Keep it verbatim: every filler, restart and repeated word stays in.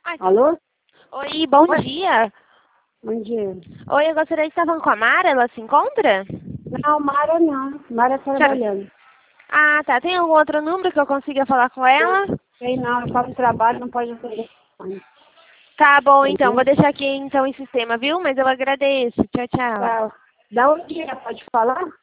Ai, Alô? oi, bom Oi. dia. Bom dia. Oi, eu gostaria de estar falando com a Mara, ela se encontra? Não, Mara não. Mara tá Senhora- trabalhando. Ah, tá. Tem algum outro número que eu consiga falar com ela? Sei não, ela faz trabalho, não pode atender. Tá bom, então. Vou Entendeu? deixar aqui então em sistema, viu? Mas eu agradeço. Tchau, tchau. Tá. Da onde ela pode falar?